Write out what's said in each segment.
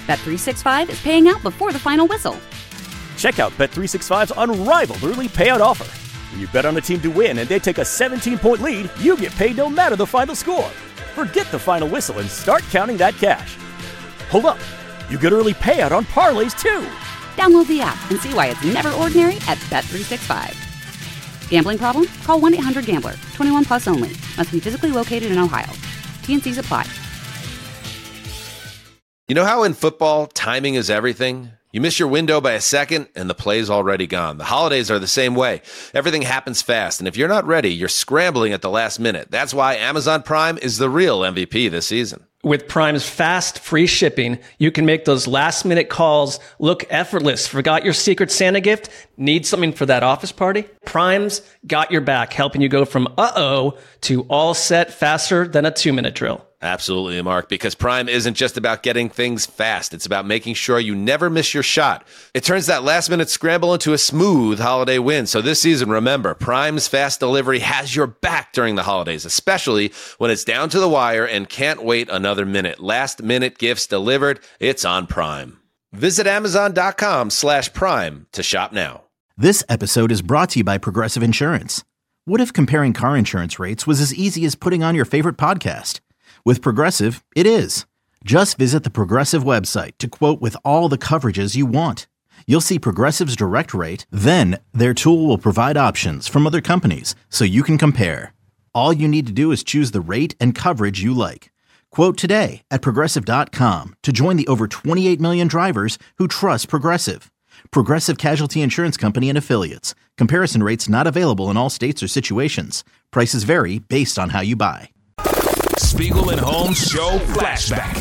Bet365 is paying out before the final whistle. Check out Bet365's unrivaled early payout offer. When you bet on a team to win and they take a 17-point lead, you get paid no matter the final score. Forget the final whistle and start counting that cash. Hold up. You get early payout on parlays, too. Download the app and see why it's never ordinary at Bet365. Gambling problem? Call 1-800-GAMBLER. 21 plus only. Must be physically located in Ohio. T&Cs apply. You know how in football, timing is everything? You miss your window by a second, and the play's already gone. The holidays are the same way. Everything happens fast, and if you're not ready, you're scrambling at the last minute. That's why Amazon Prime is the real MVP this season. With Prime's fast, free shipping, you can make those last-minute calls look effortless. Forgot your Secret Santa gift? Need something for that office party? Prime's got your back, helping you go from uh-oh to all set faster than a 2-minute drill. Absolutely, Mark, because Prime isn't just about getting things fast. It's about making sure you never miss your shot. It turns that last-minute scramble into a smooth holiday win. So this season, remember, Prime's fast delivery has your back during the holidays, especially when it's down to the wire and can't wait another minute. Last-minute gifts delivered, it's on Prime. Visit Amazon.com/Prime to shop now. This episode is brought to you by Progressive Insurance. What if comparing car insurance rates was as easy as putting on your favorite podcast? With Progressive, it is. Just visit the Progressive website to quote with all the coverages you want. You'll see Progressive's direct rate, then their tool will provide options from other companies so you can compare. All you need to do is choose the rate and coverage you like. Quote today at Progressive.com to join the over 28 million drivers who trust Progressive. Progressive Casualty Insurance Company and Affiliates. Comparison rates not available in all states or situations. Prices vary based on how you buy. Spiegel and Holmes Show Flashback.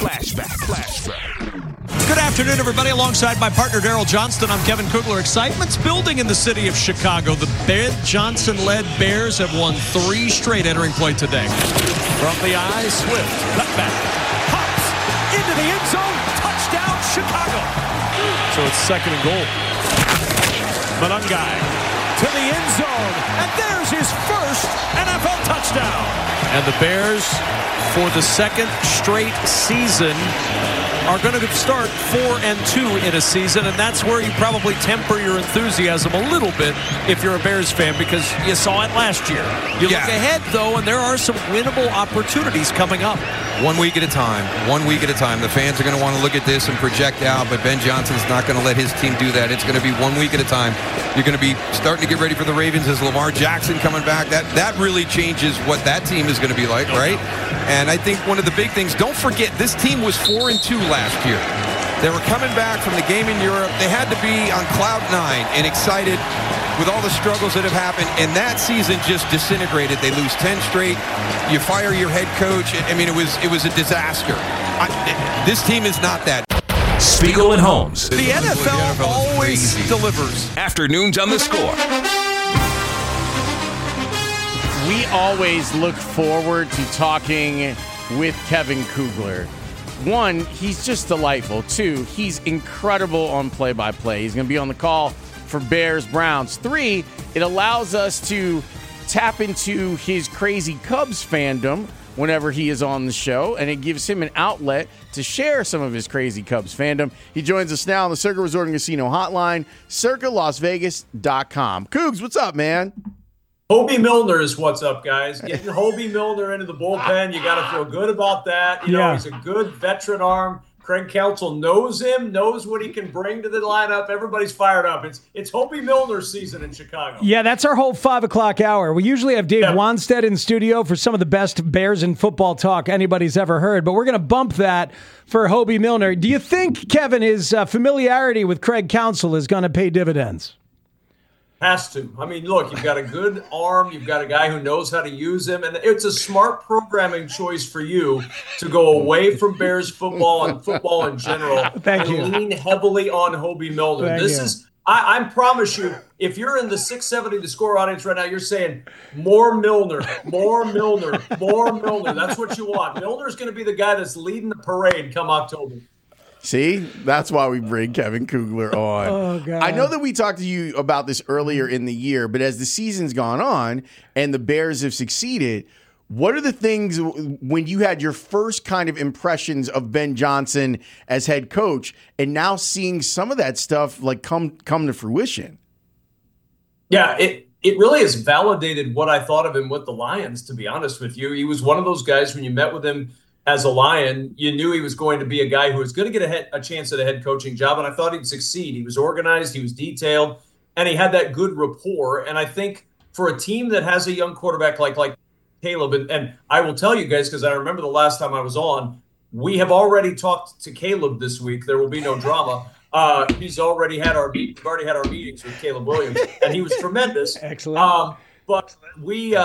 Good afternoon, everybody. Alongside my partner, Daryl Johnston, I'm Kevin Kugler. Excitement's building in the city of Chicago. The Ben Johnson-led Bears have won 3 straight entering play today. From the eye, Swift, cutback, hops, into the end zone, touchdown, Chicago. So it's 2nd and goal. Manungai to the end zone, and there's his first NFL touchdown. And the Bears, for the 2nd straight season, are going to start 4-2 in a season, and that's where you probably temper your enthusiasm a little bit if you're a Bears fan, because you saw it last year. You look ahead, though, and there are some winnable opportunities coming up. 1 week at a time. 1 week at a time. The fans are going to want to look at this and project out, but Ben Johnson's not going to let his team do that. It's going to be 1 week at a time. You're going to be starting to get ready for the Ravens as Lamar Jackson coming back. That really changes what that team is going to be like, right? And I think one of the big things, don't forget, this team was 4-2 last year. They were coming back from the game in Europe. They had to be on cloud 9 and excited with all the struggles that have happened, and that season just disintegrated. They lose 10 straight. You fire your head coach. I mean, it was a disaster. This team is not that. Spiegel and Holmes. The NFL always delivers. Afternoons on the Score. We always look forward to talking with Kevin Kugler. 1, he's just delightful. 2, he's incredible on play-by-play. He's going to be on the call for Bears-Browns. 3, it allows us to tap into his crazy Cubs fandom whenever he is on the show, and it gives him an outlet to share some of his crazy Cubs fandom. He joins us now on the Circa Resort and Casino hotline, circalasvegas.com. Cougs, what's up, man? Hobie Milner is what's up, guys. Getting Hobie Milner into the bullpen, you got to feel good about that. You know, he's a good veteran arm. Craig Counsell knows him, knows what he can bring to the lineup. Everybody's fired up. It's Hobie Milner's season in Chicago. Yeah, that's our whole 5 o'clock hour. We usually have Dave Wanstead in studio for some of the best Bears and football talk anybody's ever heard, but we're going to bump that for Hobie Milner. Do you think, Kevin, his familiarity with Craig Counsell is going to pay dividends? Has to. I mean, look, you've got a good arm. You've got a guy who knows how to use him. And it's a smart programming choice for you to go away from Bears football and football in general and lean heavily on Hobie Milner. I promise you, if you're in the 670 The Score audience right now, you're saying more Milner, more Milner, more Milner. That's what you want. Milner's going to be the guy that's leading the parade come October. See, that's why we bring Kevin Kugler on. Oh, God. I know that we talked to you about this earlier in the year, but as the season's gone on and the Bears have succeeded, What are the things when you had your first kind of impressions of Ben Johnson as head coach and now seeing some of that stuff like come to fruition? Yeah, it really has validated what I thought of him with the Lions, to be honest with you. He was one of those guys when you met with him as a Lion, you knew he was going to be a guy who was going to get a chance at a head coaching job, and I thought he'd succeed. He was organized, he was detailed, and he had that good rapport. And I think for a team that has a young quarterback like Caleb, and I will tell you guys, because I remember the last time I was on, we have already talked to Caleb this week. There will be no drama. We've already had our meetings with Caleb Williams, and he was tremendous. Excellent. But when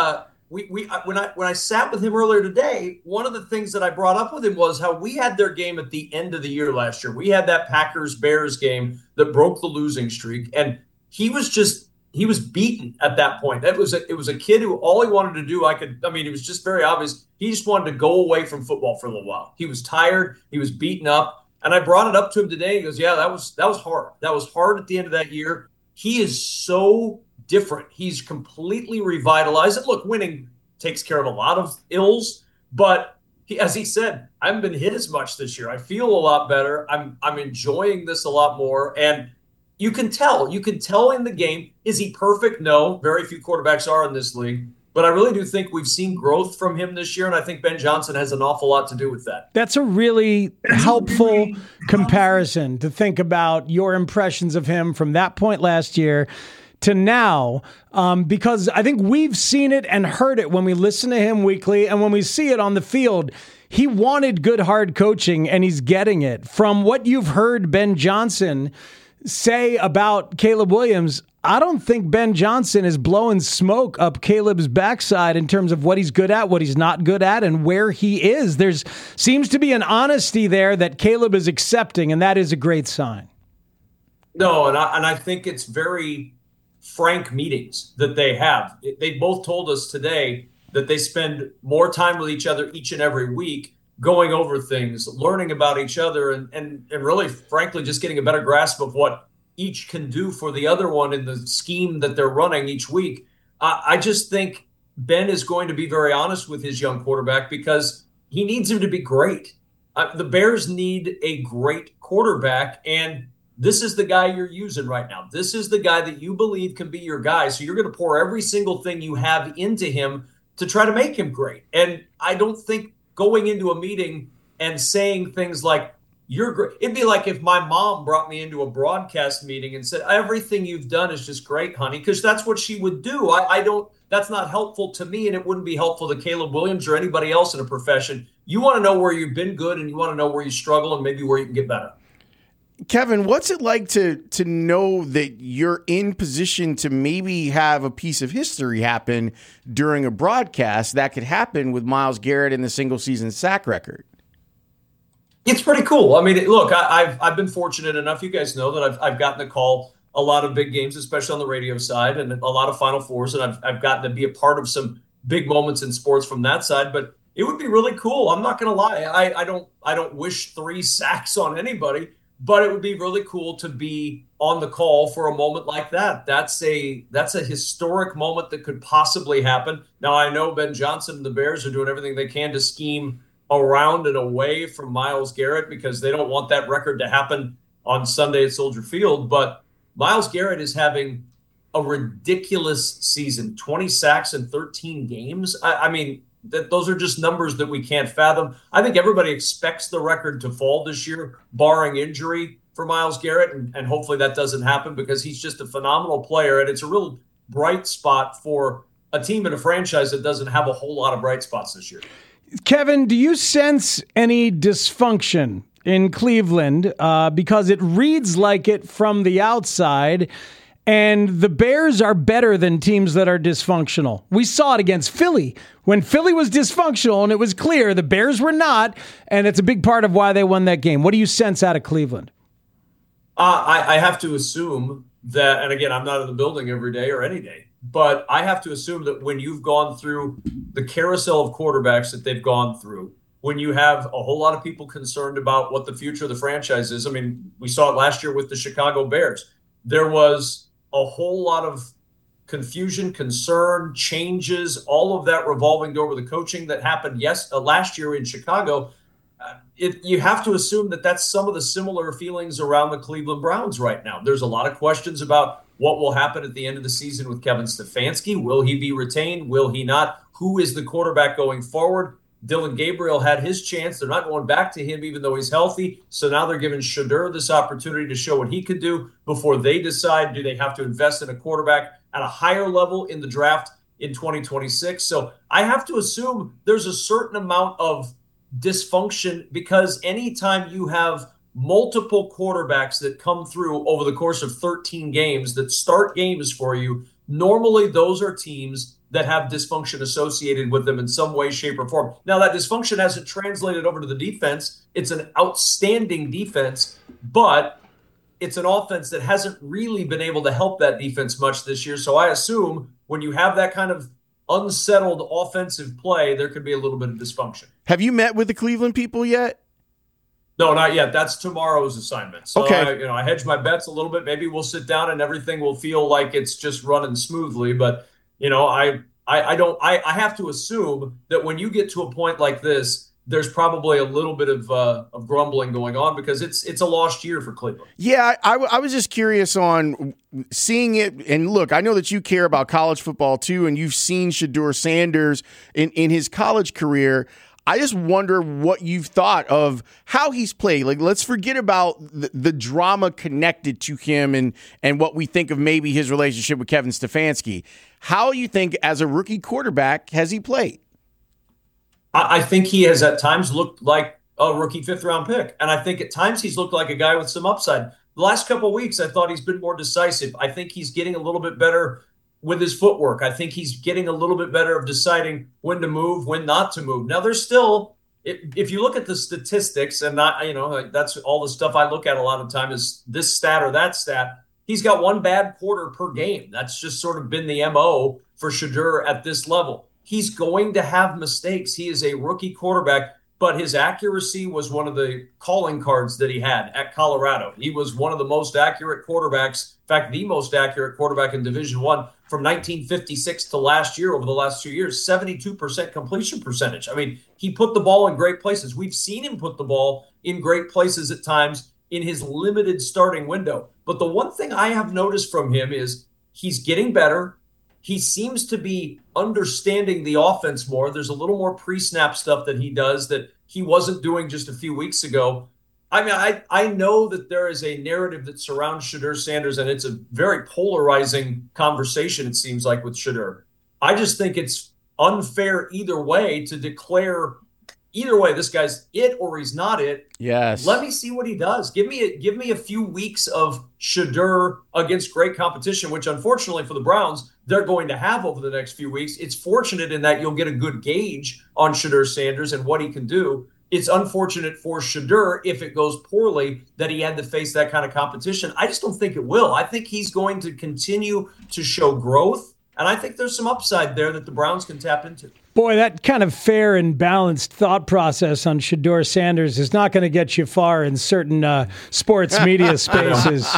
I sat with him earlier today, one of the things that I brought up with him was how we had their game at the end of the year last year. We had that Packers-Bears game that broke the losing streak, and he was beaten at that point. It was a kid who all he wanted to do, it was just very obvious. He just wanted to go away from football for a little while. He was tired. He was beaten up. And I brought it up to him today. He goes, yeah, that was hard. That was hard at the end of that year. He is so different. He's completely revitalized. And look, winning takes care of a lot of ills, but as he said, I haven't been hit as much this year. I feel a lot better. I'm enjoying this a lot more. And you can tell in the game. Is he perfect? No, very few quarterbacks are in this league. But I really do think we've seen growth from him this year, and I think Ben Johnson has an awful lot to do with that. That's a really helpful comparison to think about your impressions of him from that point last year to now, because I think we've seen it and heard it when we listen to him weekly and when we see it on the field. He wanted good, hard coaching, and he's getting it. From what you've heard Ben Johnson say about Caleb Williams, I don't think Ben Johnson is blowing smoke up Caleb's backside in terms of what he's good at, what he's not good at, and where he is. There seems to be an honesty there that Caleb is accepting, and that is a great sign. No, and I think it's very frank meetings that they have. They both told us today that they spend more time with each other each and every week, going over things, learning about each other, and really, frankly, just getting a better grasp of what each can do for the other one in the scheme that they're running each week. I just think Ben is going to be very honest with his young quarterback because he needs him to be great. The Bears need a great quarterback, and this is the guy you're using right now. This is the guy that you believe can be your guy, so you're going to pour every single thing you have into him to try to make him great. And I don't think going into a meeting and saying things like, you're great. It'd be like if my mom brought me into a broadcast meeting and said, everything you've done is just great, honey, because that's what she would do. That's not helpful to me, and it wouldn't be helpful to Caleb Williams or anybody else in a profession. You want to know where you've been good, and you want to know where you struggle and maybe where you can get better. Kevin, what's it like to know that you're in position to maybe have a piece of history happen during a broadcast that could happen with Myles Garrett and the single season sack record? It's pretty cool. I mean, look, I've been fortunate enough. You guys know that I've gotten to call a lot of big games, especially on the radio side, and a lot of Final Fours, and I've gotten to be a part of some big moments in sports from that side. But it would be really cool. I'm not going to lie. I don't wish 3 sacks on anybody, but it would be really cool to be on the call for a moment like that. That's a historic moment that could possibly happen. Now, I know Ben Johnson and the Bears are doing everything they can to scheme around and away from Myles Garrett because they don't want that record to happen on Sunday at Soldier Field. But Myles Garrett is having a ridiculous season, 20 sacks in 13 games. I mean, those are just numbers that we can't fathom. I think everybody expects the record to fall this year, barring injury for Myles Garrett, and hopefully that doesn't happen because he's just a phenomenal player, and it's a real bright spot for a team and a franchise that doesn't have a whole lot of bright spots this year. Kevin, do you sense any dysfunction in Cleveland? Because it reads like it from the outside, and the Bears are better than teams that are dysfunctional. We saw it against Philly. When Philly was dysfunctional and it was clear, the Bears were not, and it's a big part of why they won that game. What do you sense out of Cleveland? I have to assume that, and again, I'm not in the building every day or any day, but I have to assume that when you've gone through the carousel of quarterbacks that they've gone through, when you have a whole lot of people concerned about what the future of the franchise is. I mean, we saw it last year with the Chicago Bears. There was a whole lot of confusion, concern, changes, all of that revolving door with the coaching that happened last year in Chicago, you have to assume that that's some of the similar feelings around the Cleveland Browns right now. There's a lot of questions about what will happen at the end of the season with Kevin Stefanski. Will he be retained? Will he not? Who is the quarterback going forward? Dylan Gabriel had his chance. They're not going back to him even though he's healthy. So now they're giving Shedeur this opportunity to show what he could do before they decide, do they have to invest in a quarterback at a higher level in the draft in 2026? So I have to assume there's a certain amount of dysfunction, because anytime you have multiple quarterbacks that come through over the course of 13 games that start games for you, normally those are teams that have dysfunction associated with them in some way, shape, or form. Now, that dysfunction hasn't translated over to the defense. It's an outstanding defense, but it's an offense that hasn't really been able to help that defense much this year. So I assume when you have that kind of unsettled offensive play, there could be a little bit of dysfunction. Have you met with the Cleveland people yet? No, not yet. That's tomorrow's assignment. So okay. I hedge my bets a little bit. Maybe we'll sit down and everything will feel like it's just running smoothly. But I have to assume that when you get to a point like this, there's probably a little bit of grumbling going on, because it's a lost year for Cleveland. Yeah, I was just curious on seeing it. And look, I know that you care about college football too, and you've seen Shedeur Sanders in his college career. I just wonder what you've thought of how he's played. Like, let's forget about the drama connected to him and what we think of maybe his relationship with Kevin Stefanski. How you think, as a rookie quarterback, has he played? I think he has at times looked like a rookie 5th-round pick. And I think at times he's looked like a guy with some upside. The last couple of weeks, I thought he's been more decisive. I think he's getting a little bit better with his footwork. I think he's getting a little bit better of deciding when to move, when not to move. Now, there's still, if you look at the statistics, and that's all the stuff I look at a lot of the time is this stat or that stat, he's got one bad quarter per game. That's just sort of been the MO for Shedeur at this level. He's going to have mistakes. He is a rookie quarterback, but his accuracy was one of the calling cards that he had at Colorado. He was one of the most accurate quarterbacks, in fact, the most accurate quarterback in Division I from 1956 to last year, over the last 2 years, 72% completion percentage. I mean, he put the ball in great places. We've seen him put the ball in great places at times in his limited starting window. But the one thing I have noticed from him is he's getting better. He seems to be understanding the offense more. There's a little more pre-snap stuff that he does that he wasn't doing just a few weeks ago. I mean, I know that there is a narrative that surrounds Shedeur Sanders, and it's a very polarizing conversation, it seems like, with Shedeur. I just think it's unfair either way to declare either way, this guy's it or he's not it. Yes. Let me see what he does. Give me a few weeks of Shedeur against great competition, which unfortunately for the Browns, they're going to have over the next few weeks. It's fortunate in that you'll get a good gauge on Shedeur Sanders and what he can do. It's unfortunate for Shedeur if it goes poorly that he had to face that kind of competition. I just don't think it will. I think he's going to continue to show growth, and I think there's some upside there that the Browns can tap into. Boy, that kind of fair and balanced thought process on Shedeur Sanders is not going to get you far in certain sports media spaces.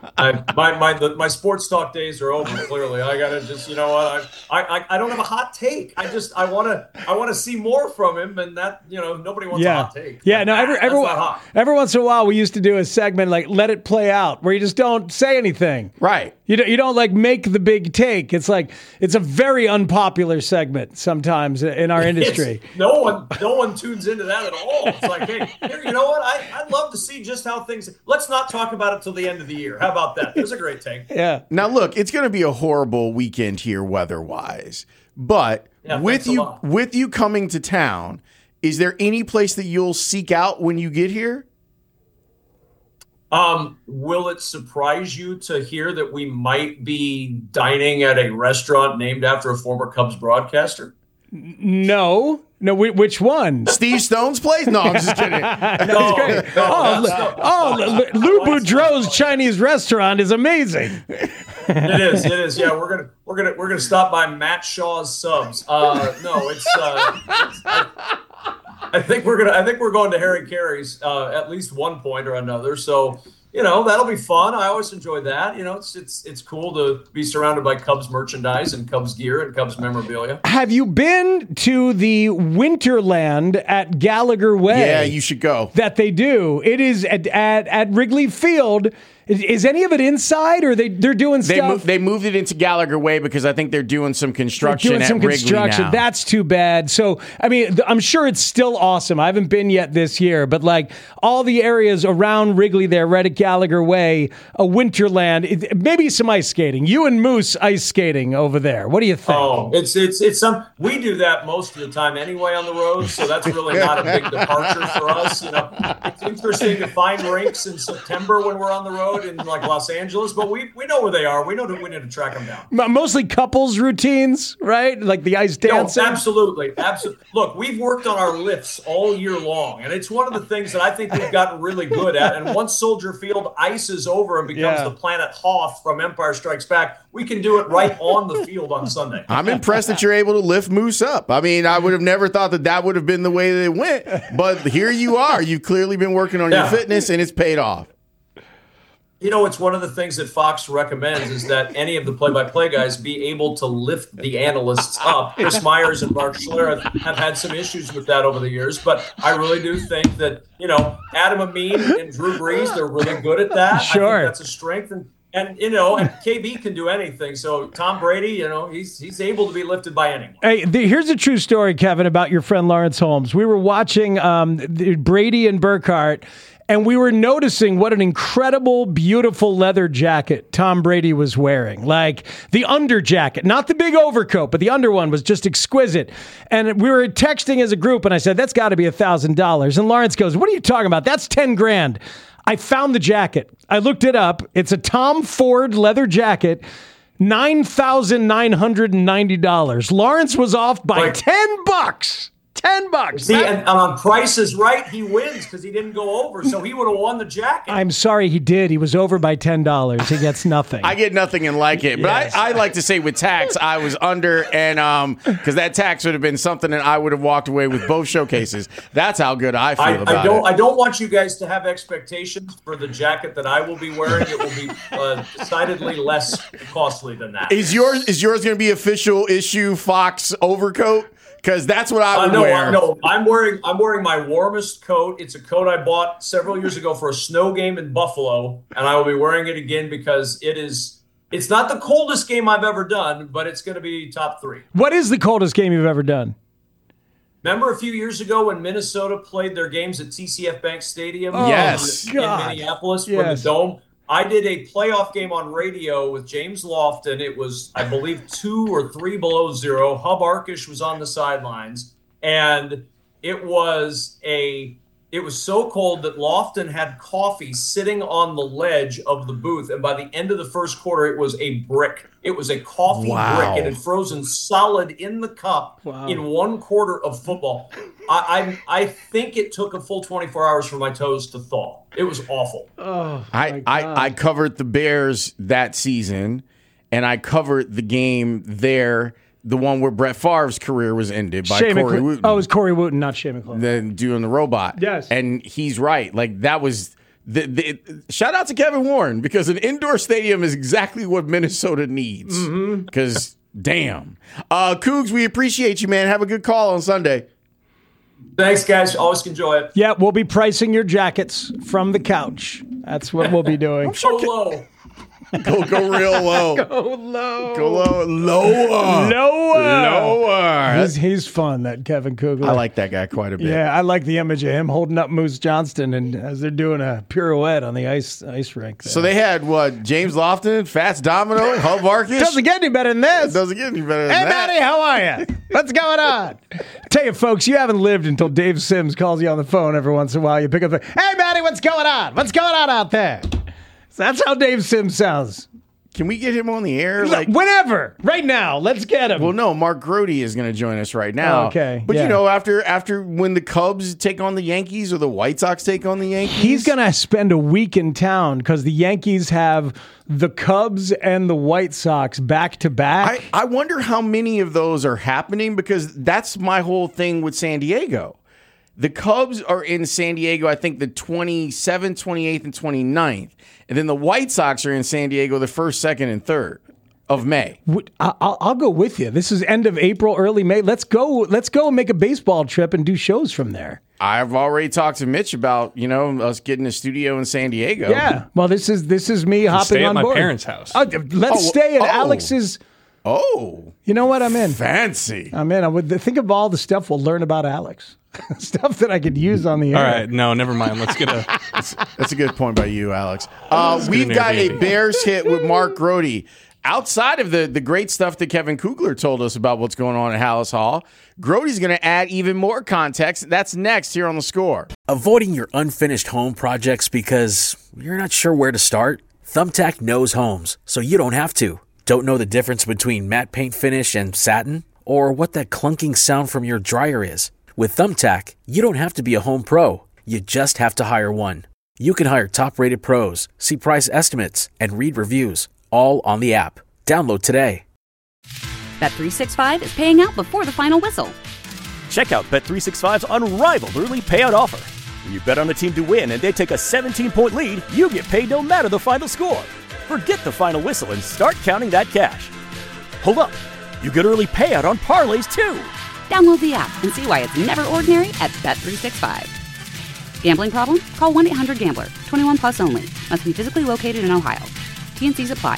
My sports talk days are over. Clearly, I gotta just, you know what? I don't have a hot take. I want to see more from him, and that, nobody wants a hot take. Yeah, no. Every once in a while, we used to do a segment like "Let It Play Out," where you just don't say anything. Right. You don't like make the big take. It's like it's a very unpopular segment sometimes in our industry. No one tunes into that at all. It's like, hey, here, you know what? I'd love to see just how things. Let's not talk about it till the end of the year. How about that? It was a great take. Yeah. Now look, it's going to be a horrible weekend here weather-wise, but with you coming to town, is there any place that you'll seek out when you get here? Will it surprise you to hear that we might be dining at a restaurant named after a former Cubs broadcaster? No, which one? Steve Stone's place? No, I'm just kidding. Lou Boudreaux's Chinese restaurant is amazing. It is. Yeah, we're gonna stop by Matt Shaw's Subs. I think we're going to Harry Carey's at least one point or another. So that'll be fun. I always enjoy that. It's cool to be surrounded by Cubs merchandise and Cubs gear and Cubs memorabilia. Have you been to the Winterland at Gallagher Way? Yeah, you should go. That they do. It is at Wrigley Field. Is any of it inside, or they're doing stuff? They moved it into Gallagher Way because I think they're doing some construction at Wrigley now. That's too bad. So, I mean, I'm sure it's still awesome. I haven't been yet this year, but like all the areas around Wrigley there, right at Gallagher Way, a Winterland, maybe some ice skating. You and Moose ice skating over there. What do you think? Oh, it's some. We do that most of the time anyway on the road, so that's really not a big departure for us. It's interesting to find rinks in September when we're on the road in like Los Angeles, but we know where they are. We know that we need to track them down. Mostly couples routines, right? Like the ice dancing. No, absolutely. Look, we've worked on our lifts all year long, and it's one of the things that I think we've gotten really good at. And once Soldier Field ices over and becomes the Planet Hoth from Empire Strikes Back, we can do it right on the field on Sunday. I'm impressed that you're able to lift Moose up. I mean, I would have never thought that would have been the way that it went, but here you are. You've clearly been working on your fitness, and it's paid off. It's one of the things that Fox recommends is that any of the play-by-play guys be able to lift the analysts up. Chris Myers and Mark Schlereth have had some issues with that over the years, but I really do think that, Adam Amin and Drew Brees, they're really good at that. Sure. I think that's a strength. And KB can do anything. So Tom Brady, he's able to be lifted by anyone. Hey, here's a true story, Kevin, about your friend Lawrence Holmes. We were watching Brady and Burkhardt, and we were noticing what an incredible, beautiful leather jacket Tom Brady was wearing. Like the under jacket, not the big overcoat, but the under one was just exquisite. And we were texting as a group, and I said, that's got to be $1,000. And Lawrence goes, what are you talking about? That's $10,000. I found the jacket. I looked it up. It's a Tom Ford leather jacket, $9,990. Lawrence was off by $10. $10. See, and on Price is Right, he wins because he didn't go over, so he would have won the jacket. I'm sorry, he did. He was over by $10. He gets nothing. I get nothing and like it. But yes. I like to say with tax, I was under, and because that tax would have been something that I would have walked away with both showcases. That's how good I feel about it. I don't want you guys to have expectations for the jacket that I will be wearing. It will be decidedly less costly than that. Is yours going to be official issue Fox overcoat? Because that's what I would wear. No, I'm wearing my warmest coat. It's a coat I bought several years ago for a snow game in Buffalo, and I will be wearing it again because it's not the coldest game I've ever done, but it's going to be top 3. What is the coldest game you've ever done? Remember a few years ago when Minnesota played their games at TCF Bank Stadium? Yes. In Minneapolis for the Dome? I did a playoff game on radio with James Lofton. It was, I believe, 2 or 3 below zero. Hub Arkish was on the sidelines, and it was so cold that Lofton had coffee sitting on the ledge of the booth, and by the end of the first quarter, it was a brick. It was a coffee brick. It had frozen solid in the cup in 1 quarter of football. I think it took a full 24 hours for my toes to thaw. It was awful. Oh, I covered the Bears that season, and I covered the game there, the one where Brett Favre's career was ended by Corey Wooten. Oh, it was Corey Wooten, not Shea McClellan. Then doing the robot. Yes. And he's right. Like, that was... shout out to Kevin Warren, because an indoor stadium is exactly what Minnesota needs. Because, damn. Cougs, we appreciate you, man. Have a good call on Sunday. Thanks, guys. Always enjoy it. Yeah, we'll be pricing your jackets from the couch. That's what we'll be doing. So low. Go real low. Go low. Go low. Lower. He's fun, that Kevin Kugler. I like that guy quite a bit. Yeah, I like the image of him holding up Moose Johnston and as they're doing a pirouette on the ice rink. There. So they had what? James Lofton, Fats Domino, Hub Arkish. Doesn't get any better than this. It doesn't get any better than that. Hey, that. Matty, how are you? What's going on? Tell you, folks, you haven't lived until Dave Sims calls you on the phone every once in a while. You pick up the, hey, Matty, what's going on? What's going on out there? So that's how Dave Sims sounds. Can we get him on the air? Whenever. Right now. Let's get him. Well, no, Mark Grody is going to join us right now. Oh, okay. But, after when the Cubs take on the Yankees or the White Sox take on the Yankees. He's going to spend a week in town because the Yankees have the Cubs and the White Sox back to back. I wonder how many of those are happening, because that's my whole thing with San Diego. The Cubs are in San Diego, I think, the 27th, 28th, and 29th. And then the White Sox are in San Diego the 1st, 2nd, and 3rd of May. I'll go with you. This is end of April, early May. Let's go and make a baseball trip and do shows from there. I've already talked to Mitch about, us getting a studio in San Diego. Yeah. Well, this is me hopping stay on at board. my parents' house. Let's stay at Alex's. Oh. You know what? I'm in. Fancy. I'm in. I would think of all the stuff we'll learn about Alex. Stuff that I could use on the air. All right. No, never mind. Let's get a... That's a good point by you, Alex. We've got a Bears hit with Mark Grote. Outside of the great stuff that Kevin Kugler told us about what's going on at Hallis Hall, Grote's going to add even more context. That's next here on The Score. Avoiding your unfinished home projects because you're not sure where to start? Thumbtack knows homes, so you don't have to. Don't know the difference between matte paint finish and satin? Or what that clunking sound from your dryer is? With Thumbtack, you don't have to be a home pro. You just have to hire one. You can hire top-rated pros, see price estimates, and read reviews, all on the app. Download today. Bet365 is paying out before the final whistle. Check out Bet365's unrivaled early payout offer. When you bet on a team to win and they take a 17-point lead, you get paid no matter the final score. Forget the final whistle and start counting that cash. Hold up. You get early payout on parlays, too. Download the app and see why it's never ordinary at Bet365. Gambling problem? Call 1-800-GAMBLER. 21 plus only. Must be physically located in Ohio. T&Cs apply.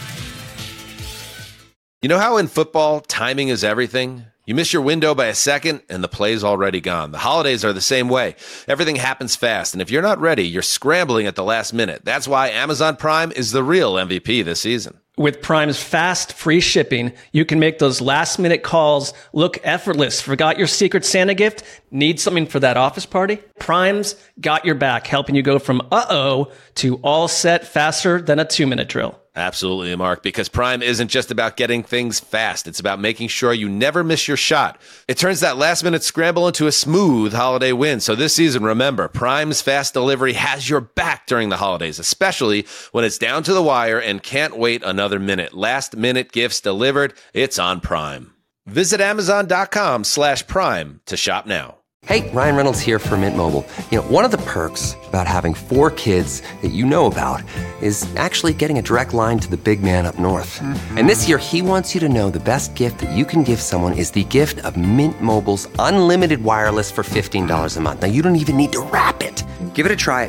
You know how in football, timing is everything? You miss your window by a second, and the play's already gone. The holidays are the same way. Everything happens fast, and if you're not ready, you're scrambling at the last minute. That's why Amazon Prime is the real MVP this season. With Prime's fast, free shipping, you can make those last-minute calls look effortless. Forgot your Secret Santa gift? Need something for that office party? Prime's got your back, helping you go from uh-oh to all set faster than a 2-minute drill. Absolutely, Mark, because Prime isn't just about getting things fast. It's about making sure you never miss your shot. It turns that last-minute scramble into a smooth holiday win. So this season, remember, Prime's fast delivery has your back during the holidays, especially when it's down to the wire and can't wait another minute. Last-minute gifts delivered. It's on Prime. Visit Amazon.com/Prime to shop now. Hey, Ryan Reynolds here for Mint Mobile. You know, one of the perks about having 4 kids that you know about is actually getting a direct line to the big man up north. Mm-hmm. And this year, he wants you to know the best gift that you can give someone is the gift of Mint Mobile's unlimited wireless for $15 a month. Now, you don't even need to wrap it. Give it a try at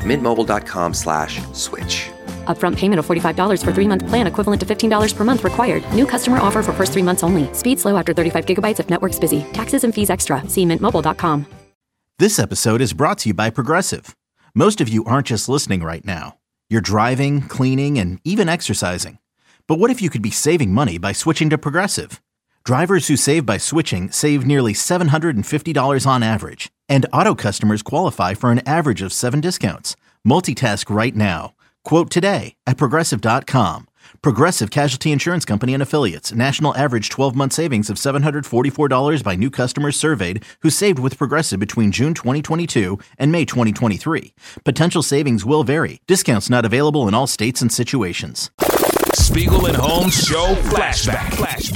mintmobile.com/switch. Upfront payment of $45 for 3-month plan equivalent to $15 per month required. New customer offer for first 3 months only. Speed slow after 35 gigabytes if network's busy. Taxes and fees extra. See mintmobile.com. This episode is brought to you by Progressive. Most of you aren't just listening right now. You're driving, cleaning, and even exercising. But what if you could be saving money by switching to Progressive? Drivers who save by switching save nearly $750 on average. And auto customers qualify for an average of 7 discounts. Multitask right now. Quote today at Progressive.com. Progressive Casualty Insurance Company and Affiliates. National average 12-month savings of $744 by new customers surveyed who saved with Progressive between June 2022 and May 2023. Potential savings will vary. Discounts not available in all states and situations. Spiegel and Holmes Show Flashback.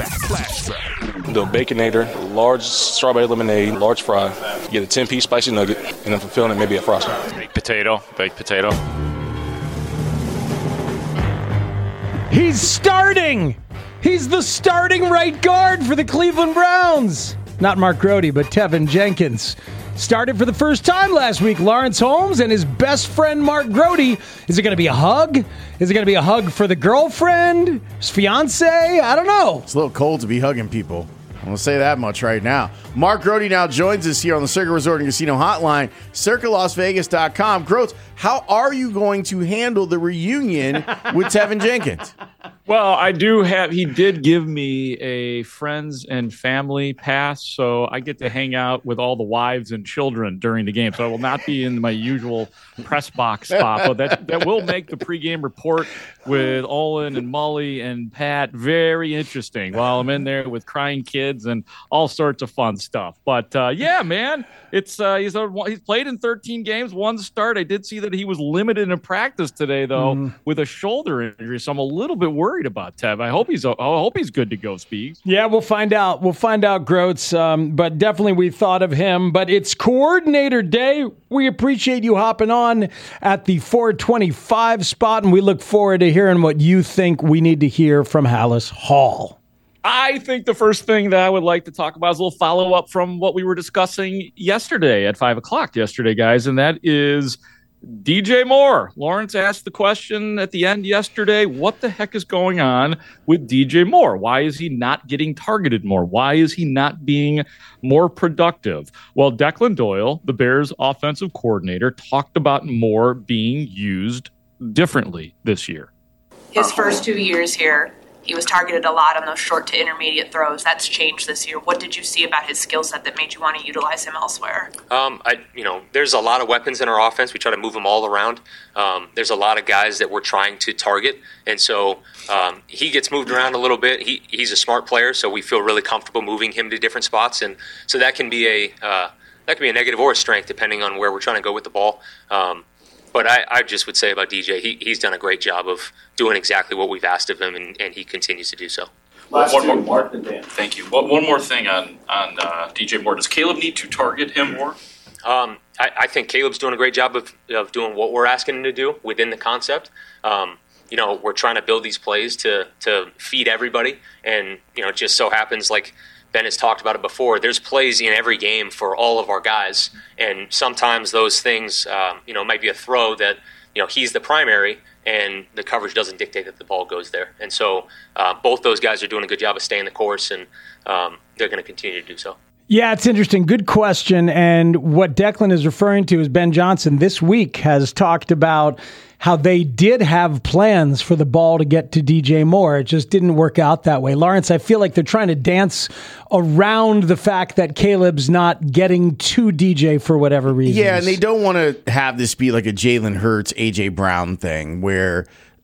The Baconator, large strawberry lemonade, large fry. Get a 10-piece spicy nugget, and then for filling it, maybe a frosting. Baked potato. He's starting! He's the starting right guard for the Cleveland Browns. Not Mark Grote, but Tevin Jenkins. Started for the first time last week. Lawrence Holmes and his best friend Mark Grote. Is it going to be a hug? Is it going to be a hug for the girlfriend? His fiance? I don't know. It's a little cold to be hugging people. I'm going to say that much right now. Mark Grote now joins us here on the Circa Resort and Casino Hotline, CircaLasVegas.com. Grote, how are you going to handle the reunion with Tevin Jenkins? Well, he did give me a friends and family pass, so I get to hang out with all the wives and children during the game. So I will not be in my usual press box spot, but that will make the pregame report with Olin and Mully and Pat very interesting while I'm in there with crying kids and all sorts of fun stuff. But yeah, man, he's played in 13 games, 1 start. I did see that he was limited in practice today, though, with a shoulder injury, so I'm a little bit worried worried about Tev. I hope he's good to go, Speaks. Yeah, we'll find out. We'll find out, Groats. But definitely we thought of him. But it's Coordinator Day. We appreciate you hopping on at the 425 spot, and we look forward to hearing what you think we need to hear from Halas Hall. I think the first thing that I would like to talk about is a little follow-up from what we were discussing yesterday at 5 o'clock yesterday, guys, and that is DJ Moore. Lawrence asked the question at the end yesterday, what the heck is going on with DJ Moore? Why is he not getting targeted more? Why is he not being more productive? Well, Declan Doyle, the Bears offensive coordinator, talked about Moore being used differently this year. His first 2 years here, he was targeted a lot on those short to intermediate throws. That's changed this year. What did you see about his skill set that made you want to utilize him elsewhere? There's a lot of weapons in our offense. We try to move them all around. There's a lot of guys that we're trying to target, and so he gets moved around a little bit. He's a smart player, so we feel really comfortable moving him to different spots, and so that can be a negative or a strength depending on where we're trying to go with the ball. But I just would say about DJ, he's done a great job of doing exactly what we've asked of him, and he continues to do so. Thank you. One more thing on DJ Moore. Does Caleb need to target him more? I think Caleb's doing a great job of doing what we're asking him to do within the concept. We're trying to build these plays to feed everybody, and it just so happens, like Ben has talked about it before, there's plays in every game for all of our guys, and sometimes those things, might be a throw that, he's the primary, and the coverage doesn't dictate that the ball goes there. And so both those guys are doing a good job of staying the course, and they're going to continue to do so. Yeah, it's interesting. Good question. And what Declan is referring to is Ben Johnson this week has talked about how they did have plans for the ball to get to DJ Moore. It just didn't work out that way. Lawrence, I feel like they're trying to dance around the fact that Caleb's not getting to DJ for whatever reason. Yeah, and they don't want to have this be like a Jalen Hurts, A.J. Brown thing where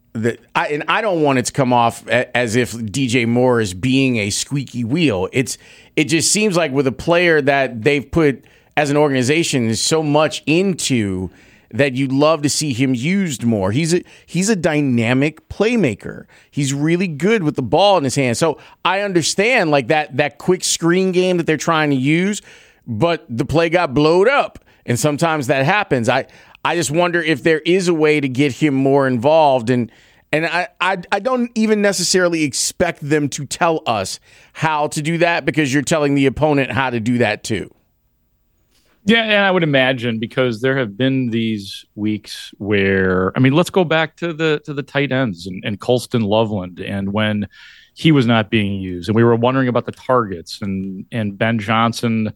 I don't want it to come off as if DJ Moore is being a squeaky wheel. It just seems like with a player that they've put as an organization so much into that you'd love to see him used more. He's a dynamic playmaker. He's really good with the ball in his hand. So I understand like that quick screen game that they're trying to use, but the play got blowed up, and sometimes that happens. I just wonder if there is a way to get him more involved, and I don't even necessarily expect them to tell us how to do that, because you're telling the opponent how to do that too. Yeah, and I would imagine, because there have been these weeks where, let's go back to the tight ends and Colston Loveland, and when he was not being used, and we were wondering about the targets, and Ben Johnson,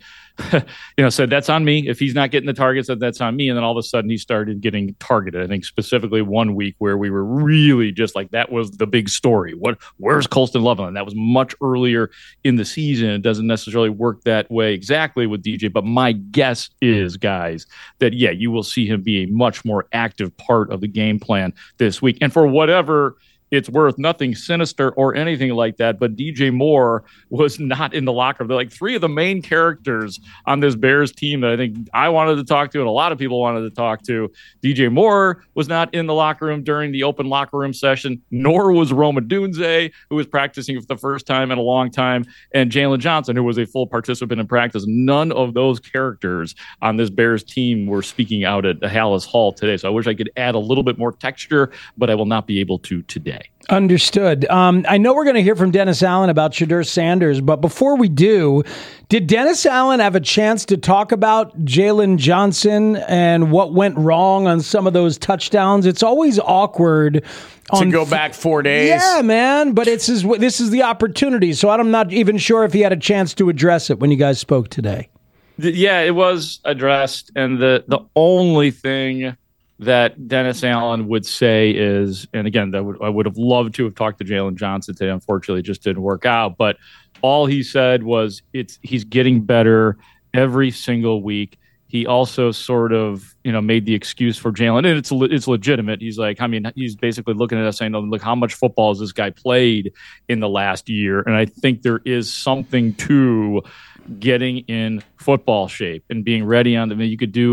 said that's on me. If he's not getting the targets, that's on me. And then all of a sudden he started getting targeted. I think specifically one week where we were really just like, that was the big story. Where's Colston Loveland? That was much earlier in the season. It doesn't necessarily work that way exactly with DJ, but my guess is, guys, that you will see him be a much more active part of the game plan this week. And for whatever it's worth, nothing sinister or anything like that, but DJ Moore was not in the locker room. They're like three of the main characters on this Bears team that I think I wanted to talk to and a lot of people wanted to talk to. DJ Moore was not in the locker room during the open locker room session, nor was Roma Dunze, who was practicing for the first time in a long time, and Jalen Johnson, who was a full participant in practice. None of those characters on this Bears team were speaking out at Halas Hall today. So I wish I could add a little bit more texture, but I will not be able to today. Understood. I know we're going to hear from Dennis Allen about Shedeur Sanders, but before we do, did Dennis Allen have a chance to talk about Jalen Johnson and what went wrong on some of those touchdowns? It's always awkward to go back 4 days. Yeah, man, but this is the opportunity, so I'm not even sure if he had a chance to address it when you guys spoke today. Yeah, it was addressed, and the only thing that Dennis Allen would say is, and again, I would have loved to have talked to Jalen Johnson today. Unfortunately, it just didn't work out. But all he said was he's getting better every single week. He also sort of, made the excuse for Jalen, and it's legitimate. He's like, he's basically looking at us saying, look, how much football has this guy played in the last year? And I think there is something to getting in football shape and being ready on them. You could do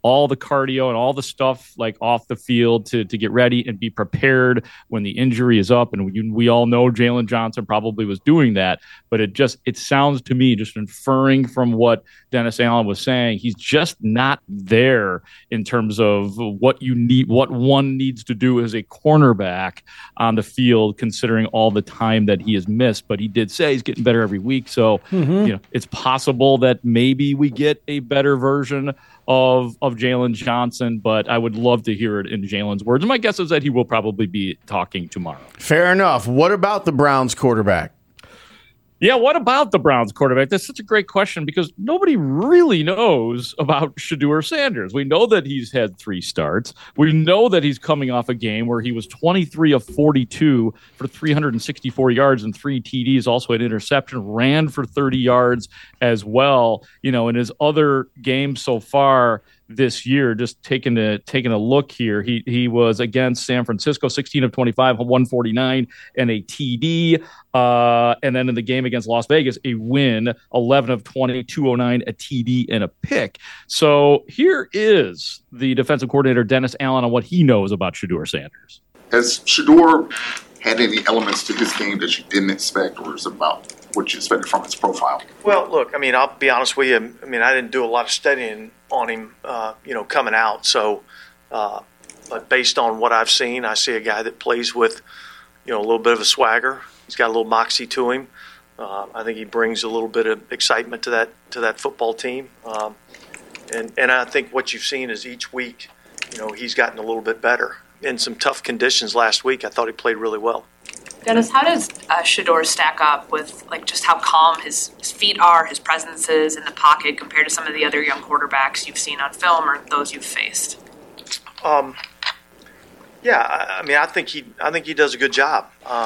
all the cardio and all the stuff like off the field to get ready and be prepared when the injury is up. And we all know Jalen Johnson probably was doing that, but it sounds to me, just inferring from what Dennis Allen was saying, he's just not there in terms of what one needs to do as a cornerback on the field, considering all the time that he has missed. But he did say he's getting better every week. So, it's possible that maybe we get a better version of Jalen Johnson, but I would love to hear it in Jalen's words. And my guess is that he will probably be talking tomorrow. Fair enough. What about the Browns quarterback? Yeah, what about the Browns quarterback? That's such a great question because nobody really knows about Shedeur Sanders. We know that he's had 3 starts. We know that he's coming off a game where he was 23 of 42 for 364 yards and 3 TDs, also an interception, ran for 30 yards as well. In his other games so far this year, just taking a look here, he was against San Francisco, 16 of 25, 149 and a TD. And then in the game against Las Vegas, a win, 11 of 20, 209, a TD and a pick. So here is the defensive coordinator, Dennis Allen, on what he knows about Shedeur Sanders. Has Shedeur had any elements to his game that you didn't expect, or is it about what you expected from his profile? Well, look, I'll be honest with you. I didn't do a lot of studying on him, coming out. So, but based on what I've seen, I see a guy that plays with, a little bit of a swagger. He's got a little moxie to him. I think he brings a little bit of excitement to that football team. And I think what you've seen is each week, he's gotten a little bit better. In some tough conditions last week, I thought he played really well. Dennis, how does Shedeur stack up with just how calm his feet are, his presence is in the pocket compared to some of the other young quarterbacks you've seen on film or those you've faced? I think he does a good job.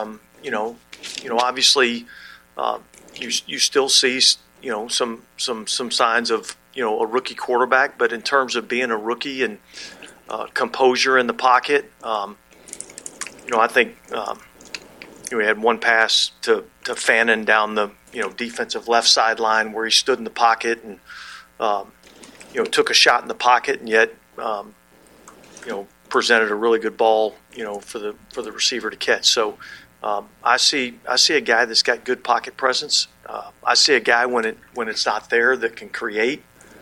Obviously, you still see some signs of a rookie quarterback, but in terms of being a rookie and composure in the pocket, I think. We had one pass to Fannin down the defensive left sideline where he stood in the pocket and took a shot in the pocket and yet presented a really good ball for the receiver to catch. So I see a guy that's got good pocket presence. I see a guy when it's not there that can create.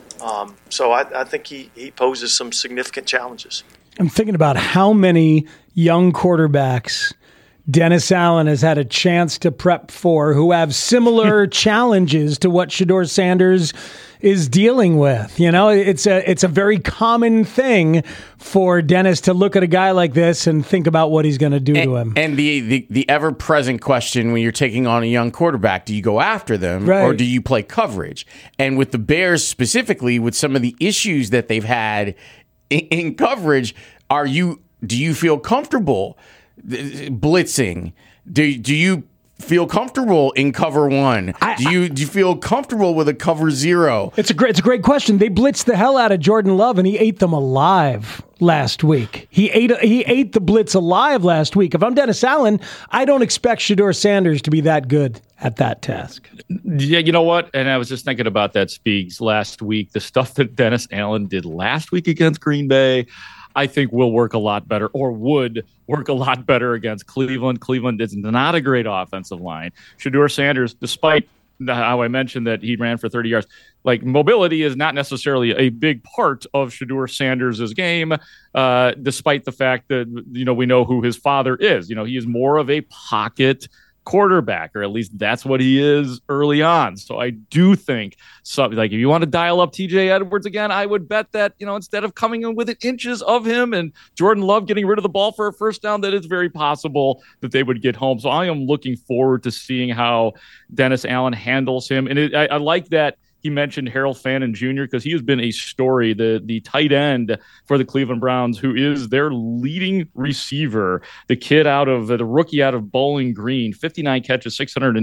So I think he poses some significant challenges. I'm thinking about how many young quarterbacks Dennis Allen has had a chance to prep for who have similar challenges to what Shedeur Sanders is dealing with. It's a very common thing for Dennis to look at a guy like this and think about what he's going to do to him. And the ever-present question when you're taking on a young quarterback, do you go after them or do you play coverage? And with the Bears specifically, with some of the issues that they've had in coverage, do you feel comfortable blitzing? Do you feel comfortable in cover 1? Do you feel comfortable with a cover 0? It's a great question. They blitzed the hell out of Jordan Love and he ate them alive last week. He ate the blitz alive last week. If I'm Dennis Allen, I don't expect Shedeur Sanders to be that good at that task. Yeah, you know what? And I was just thinking about that, Speaks, last week. The stuff that Dennis Allen did last week against Green Bay, I think will work a lot better, or would work a lot better against Cleveland. Cleveland is not a great offensive line. Shedeur Sanders, despite how I mentioned that he ran for 30 yards, mobility is not necessarily a big part of Shedeur Sanders' game, despite the fact that, we know who his father is. He is more of a pocket quarterback, or at least that's what he is early on. So I do think something if you want to dial up TJ Edwards again, I would bet that, instead of coming in within inches of him and Jordan Love getting rid of the ball for a first down, that it's very possible that they would get home. So I am looking forward to seeing how Dennis Allen handles him. And I like that he mentioned Harold Fannin Jr. because he has been a story, the tight end for the Cleveland Browns, who is their leading receiver, the rookie out of Bowling Green, 59 catches,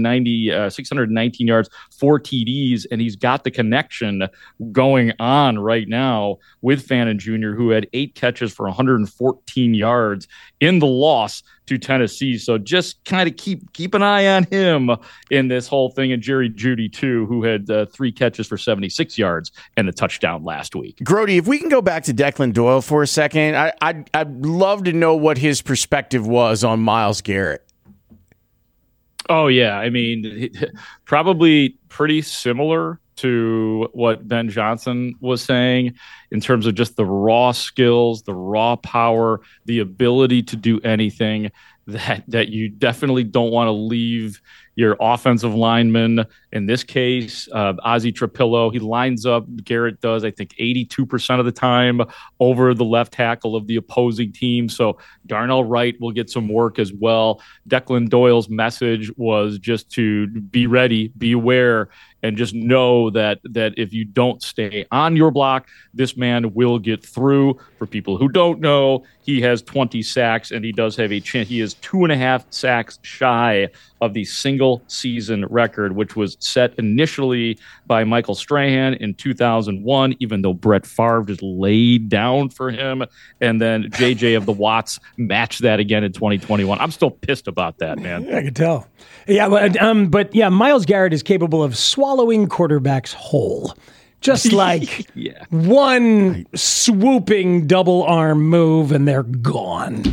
619 yards, 4 TDs, and he's got the connection going on right now with Fannin Jr., who had 8 catches for 114 yards in the loss to Tennessee. So just kind of keep an eye on him in this whole thing. And Jerry Jeudy, too, who had 3 catches for 76 yards and a touchdown last week. Grody, if we can go back to Declan Doyle for a second, I'd love to know what his perspective was on Myles Garrett. Oh, yeah. I mean, probably pretty similar to what Ben Johnson was saying in terms of just the raw skills, the raw power, the ability to do anything that you definitely don't want to leave your offensive lineman. In this case, Ozzie Trapillo, he lines up, Garrett does, I think, 82% of the time over the left tackle of the opposing team. So Darnell Wright will get some work as well. Declan Doyle's message was just to be ready, be aware, and just know that if you don't stay on your block, this man will get through. For people who don't know, he has 20 sacks, and he does have a chance. He is 2.5 sacks shy of the single season record, which was set initially by Michael Strahan in 2001, even though Brett Favre just laid down for him. And then JJ of the Watts matched that again in 2021. I'm still pissed about that, man. I can tell. Yeah, but Myles Garrett is capable of swallowing quarterbacks whole. Just like one swooping double arm move and they're gone.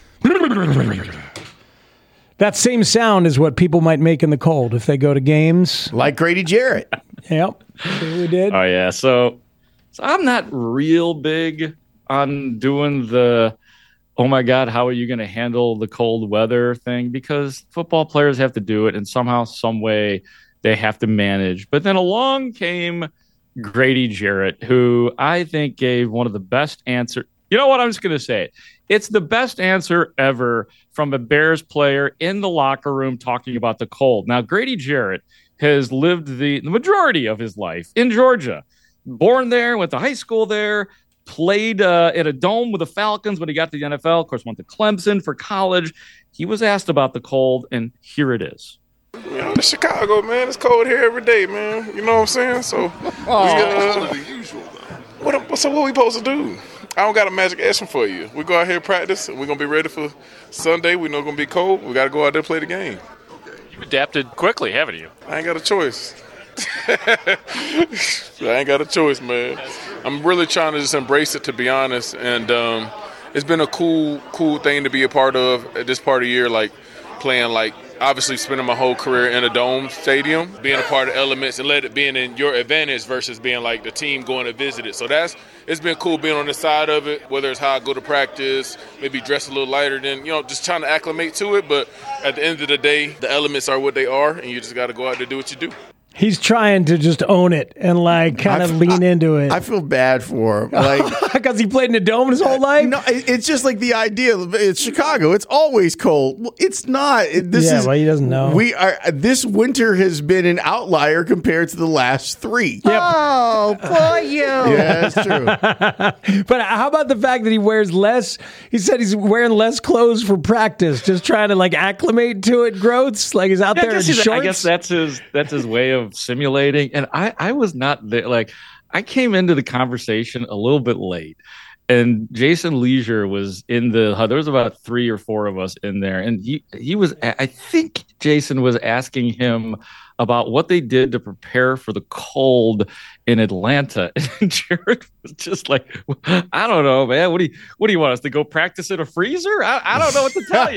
That same sound is what people might make in the cold if they go to games. Like Grady Jarrett. Yep. We did. Oh, yeah. So I'm not real big on doing the, oh, my God, how are you going to handle the cold weather thing? Because football players have to do it, and somehow, some way, they have to manage. But then along came Grady Jarrett, who I think gave one of the best answers. You know what? I'm just going to say it. It's the best answer ever from a Bears player in the locker room talking about the cold. Now, Grady Jarrett has lived the majority of his life in Georgia. Born there, went to high school there, played at a dome with the Falcons when he got to the NFL. Of course, went to Clemson for college. He was asked about the cold, and here it is. You know, it's Chicago, man. It's cold here every day, man. You know what I'm saying? So, so what we supposed to do? I don't got a magic answer for you. We go out here and practice, and we're going to be ready for Sunday. We know it's going to be cold. We got to go out there and play the game. You've adapted quickly, haven't you? I ain't got a choice. I ain't got a choice, man. I'm really trying to just embrace it, to be honest. And it's been a cool thing to be a part of at this part of the year, like playing, like, obviously spending my whole career in a dome stadium, being a part of elements and let it being in your advantage versus being like the team going to visit it. So it's been cool being on the side of it, whether it's how I go to practice, maybe dress a little lighter than, just trying to acclimate to it. But at the end of the day, the elements are what they are, and you just got to go out there and do what you do. He's trying to just own it and kind of lean into it. I feel bad for him, like because he played in a dome his whole life. No, it's just like the idea. It's Chicago. It's always cold. Well, it's not. Well, he doesn't know. This winter has been an outlier compared to the last 3. Yep. Oh, poor you. Yeah, that's true. But how about the fact that he wears less? He said he's wearing less clothes for practice, just trying to acclimate to it. Groats, like he's out there in shorts. I guess that's his way of simulating. And I was not there. I came into the conversation a little bit late, and Jason Leisure was in there was about 3 or 4 of us in there, and he was, I think Jason was asking him about what they did to prepare for the cold in Atlanta. And Jared was just like, I don't know, man. What do you want us to go practice in a freezer? I don't know what to tell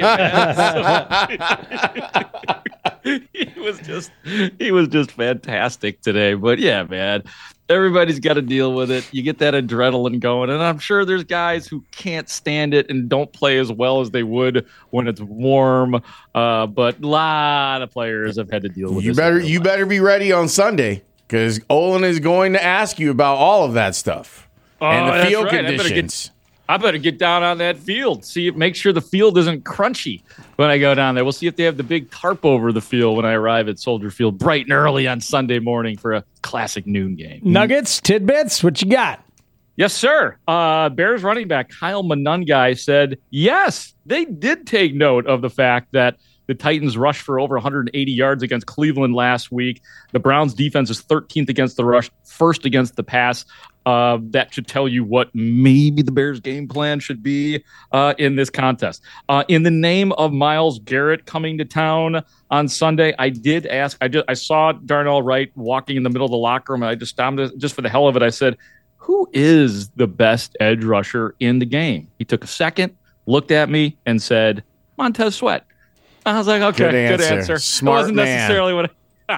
you, man. He was just fantastic today. But yeah, man, everybody's got to deal with it. You get that adrenaline going, and I'm sure there's guys who can't stand it and don't play as well as they would when it's warm. But a lot of players have had to deal with it. You better be ready on Sunday, because Olin is going to ask you about all of that stuff and the field conditions. I better get down on that field, make sure the field isn't crunchy when I go down there. We'll see if they have the big tarp over the field when I arrive at Soldier Field bright and early on Sunday morning for a classic noon game. Nuggets, tidbits, what you got? Yes, sir. Bears running back Kyle Monangai said, yes, they did take note of the fact that The Titans rushed for over 180 yards against Cleveland last week. The Browns defense is 13th against the rush, first against the pass. That should tell you what maybe the Bears' game plan should be in this contest. In the name of Myles Garrett coming to town on Sunday, I did ask. I saw Darnell Wright walking in the middle of the locker room, and I just stopped just for the hell of it. I said, "Who is the best edge rusher in the game?" He took a second, looked at me, and said, "Montez Sweat." I was like, "Okay, good answer." Smart it wasn't man. necessarily what.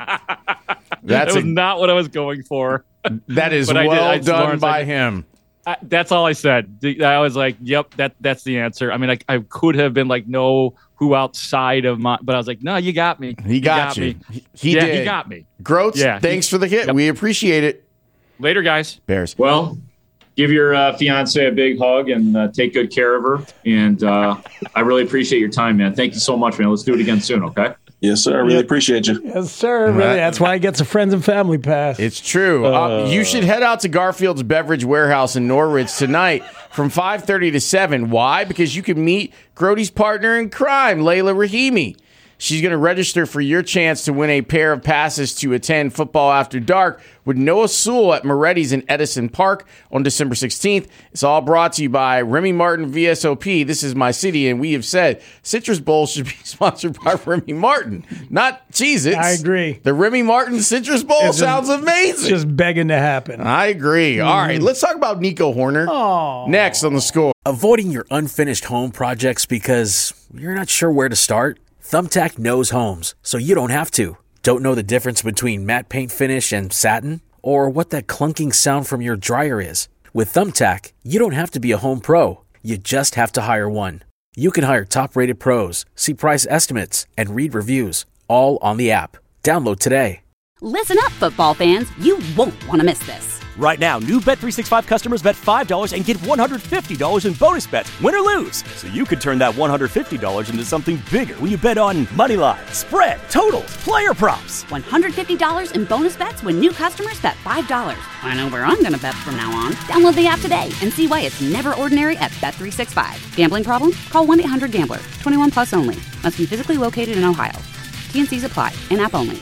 That was not what I was going for. That is well done by him. That's all I said. I was like, "Yep, that's the answer." I mean, I could have been like, "No, who outside of my?" But I was like, "No, you got me. He got you. He did. He got me." Groats, thanks for the hit. Yep. We appreciate it. Later, guys. Bears. Well, give your fiance a big hug and take good care of her. And I really appreciate your time, man. Thank you so much, man. Let's do it again soon, okay? Yes, sir. I really appreciate you. Yes, sir. Really. That's why he gets a friends and family pass. It's true. You should head out to Garfield's Beverage Warehouse in Norridge tonight from 5:30 to 7. Why? Because you can meet Grody's partner in crime, Layla Rahimi. She's going to register for your chance to win a pair of passes to attend Football After Dark with Noah Sewell at Moretti's in Edison Park on December 16th. It's all brought to you by Remy Martin VSOP. This is my city, and we have said Citrus Bowl should be sponsored by Remy Martin, not Cheez-Its. I agree. The Remy Martin Citrus Bowl sounds amazing. It's just begging to happen. I agree. All right, let's talk about Nico Horner next on The Score. Avoiding your unfinished home projects because you're not sure where to start? Thumbtack knows homes, so you don't have to. Don't know the difference between matte paint finish and satin? Or what that clunking sound from your dryer is? With Thumbtack, you don't have to be a home pro. You just have to hire one. You can hire top-rated pros, see price estimates, and read reviews, all on the app. Download today. Listen up, football fans. You won't want to miss this. Right now, new Bet365 customers bet $5 and get $150 in bonus bets, win or lose. So you could turn that $150 into something bigger when you bet on moneyline, spread, totals, player props. $150 in bonus bets when new customers bet $5. I know where I'm going to bet from now on. Download the app today and see why it's never ordinary at Bet365. Gambling problem? Call 1-800-GAMBLER. 21 plus only. Must be physically located in Ohio. T&Cs apply. In-app only.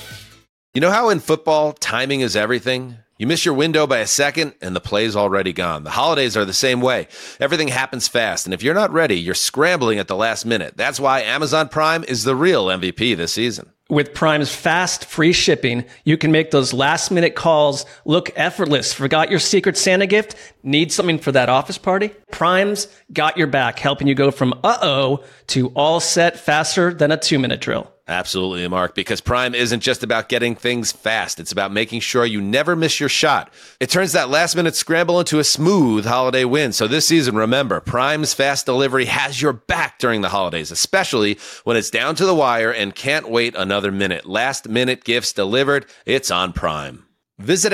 You know how in football, timing is everything? You miss your window by a second, and the play's already gone. The holidays are the same way. Everything happens fast, and if you're not ready, you're scrambling at the last minute. That's why Amazon Prime is the real MVP this season. With Prime's fast, free shipping, you can make those last-minute calls look effortless. Forgot your Secret Santa gift? Need something for that office party? Prime's got your back, helping you go from uh-oh to all set faster than a 2-minute drill. Absolutely, Mark, because Prime isn't just about getting things fast. It's about making sure you never miss your shot. It turns that last-minute scramble into a smooth holiday win. So this season, remember, Prime's fast delivery has your back during the holidays, especially when it's down to the wire and can't wait another minute. Last-minute gifts delivered. It's on Prime. Visit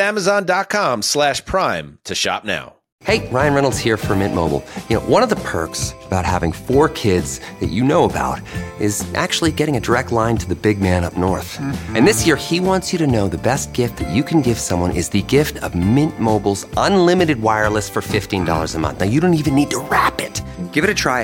Amazon.com/Prime to shop now. Hey, Ryan Reynolds here for Mint Mobile. You know, one of the perks about having 4 kids that you know about is actually getting a direct line to the big man up north. Mm-hmm. And this year, he wants you to know the best gift that you can give someone is the gift of Mint Mobile's unlimited wireless for $15 a month. Now, you don't even need to wrap it. Give it a try at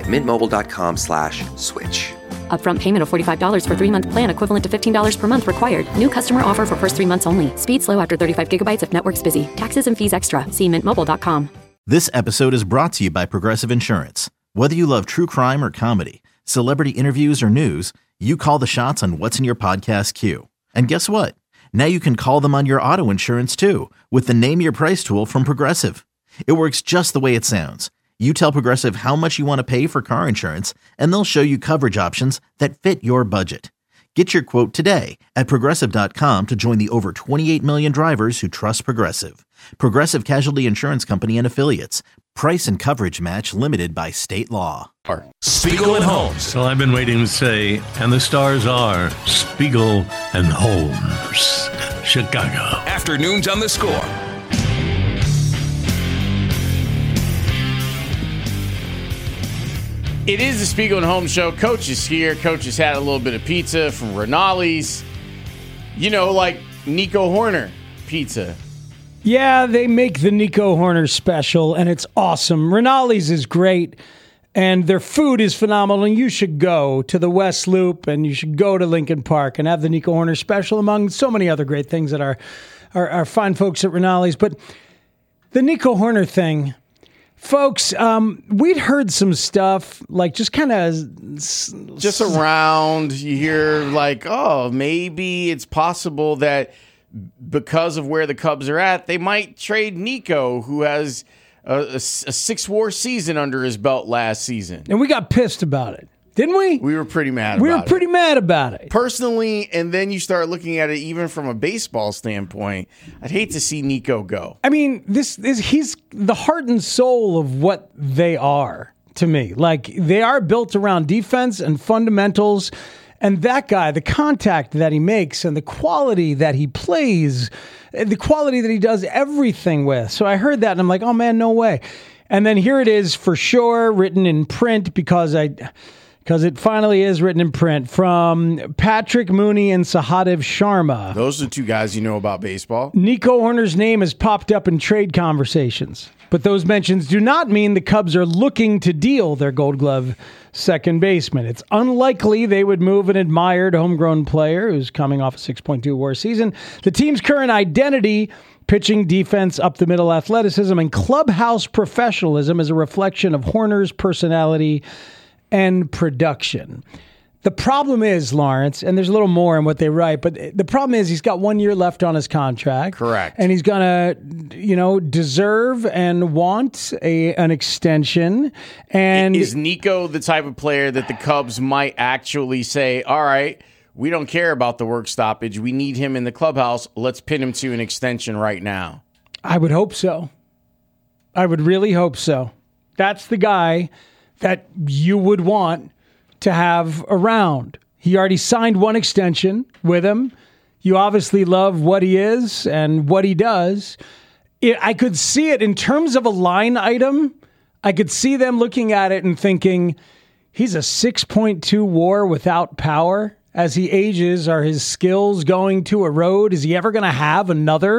mintmobile.com/switch. Upfront payment of $45 for 3-month plan equivalent to $15 per month required. New customer offer for first 3 months only. Speed slow after 35 gigabytes if network's busy. Taxes and fees extra. See mintmobile.com. This episode is brought to you by Progressive Insurance. Whether you love true crime or comedy, celebrity interviews or news, you call the shots on what's in your podcast queue. And guess what? Now you can call them on your auto insurance too with the Name Your Price tool from Progressive. It works just the way it sounds. You tell Progressive how much you want to pay for car insurance, and they'll show you coverage options that fit your budget. Get your quote today at Progressive.com to join the over 28 million drivers who trust Progressive. Progressive Casualty Insurance Company and Affiliates. Price and coverage match limited by state law. Spiegel and Holmes. So I've been waiting to say, and the stars are Spiegel and Holmes. Chicago. Afternoons on The Score. It is the Spiegel and Holmes Show. Coach is here. Coach has had a little bit of pizza from Rinaldi's. You know, like Nico Horner pizza. Yeah, they make the Nico Horner special, and it's awesome. Rinaldi's is great. And their food is phenomenal, and you should go to the West Loop, and you should go to Lincoln Park and have the Nico Horner special, among so many other great things that our fine folks at Rinaldi's. But the Nico Horner thing, folks, we'd heard some stuff, like just kind of... Just around, you hear like, oh, maybe it's possible that because of where the Cubs are at, they might trade Nico, who has... a 6-WAR season under his belt last season. And we got pissed about it, didn't we? We were pretty mad about it. We were pretty mad about it. Personally, and then you start looking at it even from a baseball standpoint, I'd hate to see Nico go. I mean, he's the heart and soul of what they are to me. Like, they are built around defense and fundamentals. And that guy, the contact that he makes and the quality that he plays, the quality that he does everything with. So I heard that and I'm like, oh man, no way. And then here it is for sure, written in print because it finally is written in print from Patrick Mooney and Sahadev Sharma. Those are two guys you know about baseball. Nico Horner's name has popped up in trade conversations, but those mentions do not mean the Cubs are looking to deal their Gold Glove second baseman. It's unlikely they would move an admired homegrown player who's coming off a 6.2 WAR season. The team's current identity, pitching, defense, up the middle athleticism, and clubhouse professionalism is a reflection of Horner's personality and production. The problem is, Lawrence, and there's a little more in what they write, but the problem is he's got 1 year left on his contract. Correct. And he's going to, deserve and want an extension. And is Nico the type of player that the Cubs might actually say, all right, we don't care about the work stoppage. We need him in the clubhouse. Let's pin him to an extension right now. I would hope so. I would really hope so. That's the guy that you would want to have around. He already signed one extension with him. You obviously love what he is and what he does. I could see it in terms of a line item. I could see them looking at it and thinking, he's a 6.2 WAR without power. As he ages, are his skills going to erode? Is he ever going to have another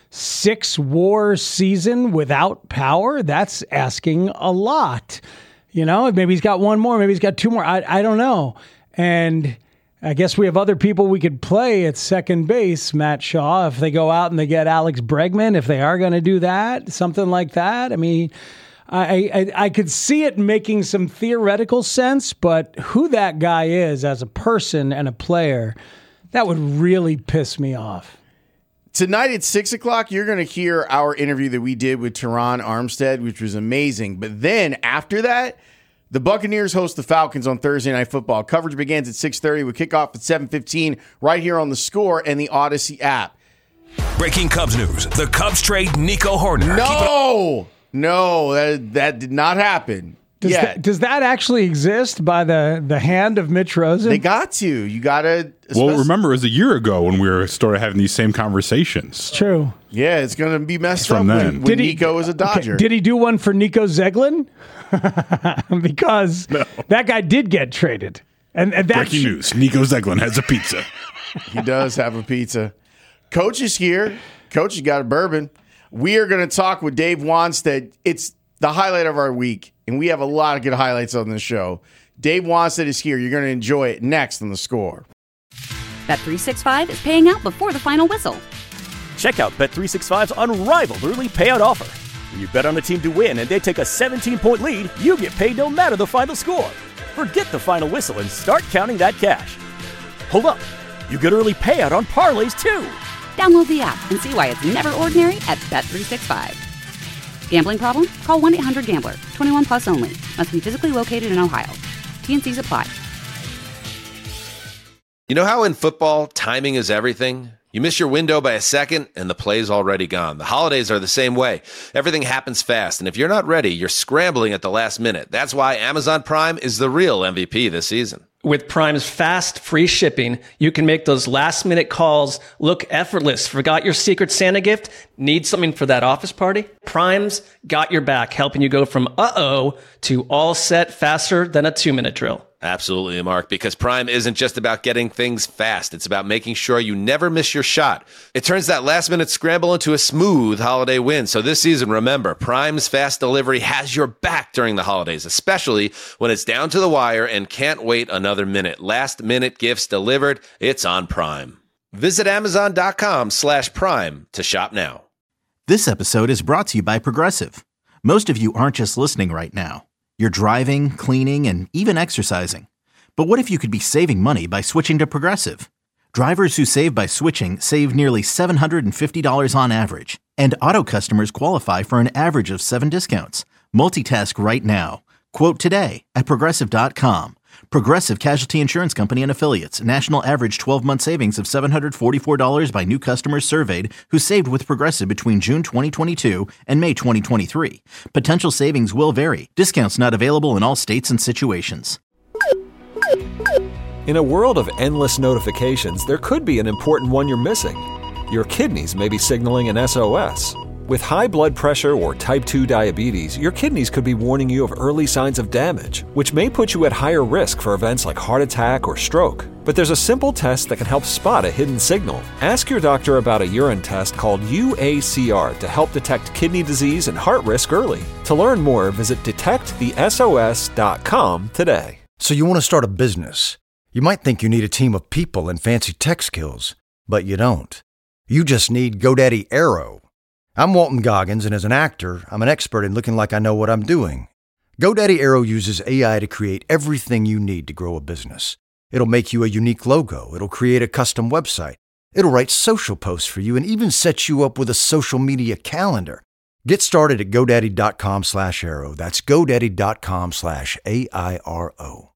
6 WAR season without power? That's asking a lot. Maybe he's got one more. Maybe he's got two more. I don't know. And I guess we have other people we could play at second base, Matt Shaw, if they go out and they get Alex Bregman, if they are going to do that, something like that. I mean, I could see it making some theoretical sense, but who that guy is as a person and a player, that would really piss me off. Tonight at 6 o'clock, you're going to hear our interview that we did with Teron Armstead, which was amazing. But then after that, the Buccaneers host the Falcons on Thursday Night Football. Coverage begins at 6:30 with kickoff at 7:15 right here on the Score and the Odyssey app. Breaking Cubs news. The Cubs trade Nico Horner. No, that did not happen. Does that actually exist by the hand of Mitch Rosen? They got to. You got to. Well, remember, it was a year ago when we were started having these same conversations. It's true. Yeah, it's going to be messed from up then. when Nico was a Dodger. Okay. Did he do one for Nico Zeglin? Because that guy did get traded. And breaking news: Nico Zeglin has a pizza. He does have a pizza. Coach is here. Coach has got a bourbon. We are going to talk with Dave Wannstedt. It's the highlight of our week, and we have a lot of good highlights on this show. Dave Wannstedt is here. You're going to enjoy it next on The Score. Bet365 is paying out before the final whistle. Check out Bet365's unrivaled early payout offer. When you bet on a team to win and they take a 17-point lead, you get paid no matter the final score. Forget the final whistle and start counting that cash. Hold up. You get early payout on parlays, too. Download the app and see why it's never ordinary at Bet365. Gambling problem? Call 1-800-GAMBLER. 21 plus only. Must be physically located in Ohio. T&Cs apply. You know how in football, timing is everything? You miss your window by a second, and the play's already gone. The holidays are the same way. Everything happens fast, and if you're not ready, you're scrambling at the last minute. That's why Amazon Prime is the real MVP this season. With Prime's fast, free shipping, you can make those last-minute calls look effortless. Forgot your Secret Santa gift? Need something for that office party? Prime's got your back, helping you go from uh-oh to all set faster than a 2-minute drill. Absolutely, Mark, because Prime isn't just about getting things fast. It's about making sure you never miss your shot. It turns that last-minute scramble into a smooth holiday win. So this season, remember, Prime's fast delivery has your back during the holidays, especially when it's down to the wire and can't wait another minute. Last-minute gifts delivered. It's on Prime. Visit Amazon.com/Prime to shop now. This episode is brought to you by Progressive. Most of you aren't just listening right now. You're driving, cleaning, and even exercising. But what if you could be saving money by switching to Progressive? Drivers who save by switching save nearly $750 on average. And auto customers qualify for an average of 7 discounts. Multitask right now. Quote today at Progressive.com. Progressive Casualty Insurance Company and Affiliates. National average 12-month savings of $744 by new customers surveyed who saved with Progressive between June 2022 and May 2023. Potential savings will vary. Discounts not available in all states and situations. In a world of endless notifications, there could be an important one you're missing. Your kidneys may be signaling an SOS. With high blood pressure or type 2 diabetes, your kidneys could be warning you of early signs of damage, which may put you at higher risk for events like heart attack or stroke. But there's a simple test that can help spot a hidden signal. Ask your doctor about a urine test called UACR to help detect kidney disease and heart risk early. To learn more, visit detectthesos.com today. So you want to start a business. You might think you need a team of people and fancy tech skills, but you don't. You just need GoDaddy Aero. I'm Walton Goggins, and as an actor, I'm an expert in looking like I know what I'm doing. GoDaddy Aero uses AI to create everything you need to grow a business. It'll make you a unique logo. It'll create a custom website. It'll write social posts for you and even set you up with a social media calendar. Get started at GoDaddy.com/Aero. That's GoDaddy.com/AIRO.